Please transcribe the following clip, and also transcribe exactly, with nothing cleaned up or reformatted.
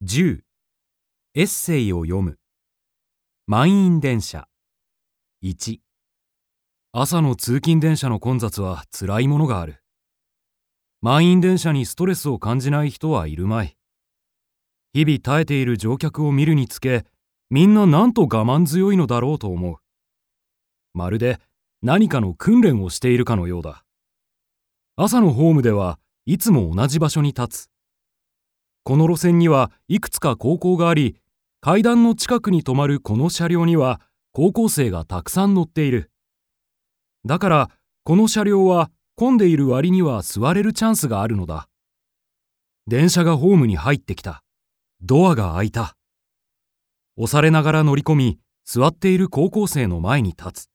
じゅうエッセイを読む。満員電車。いち朝の通勤電車の混雑は辛いものがある。満員電車にストレスを感じない人はいるまい。日々耐えている乗客を見るにつけ、みんななんと我慢強いのだろうと思う。まるで何かの訓練をしているかのようだ。朝のホームではいつも同じ場所に立つ。この路線にはいくつか高校があり、階段の近くに止まるこの車両には高校生がたくさん乗っている。だからこの車両は混んでいる割には座れるチャンスがあるのだ。電車がホームに入ってきた。ドアが開いた。押されながら乗り込み、座っている高校生の前に立つ。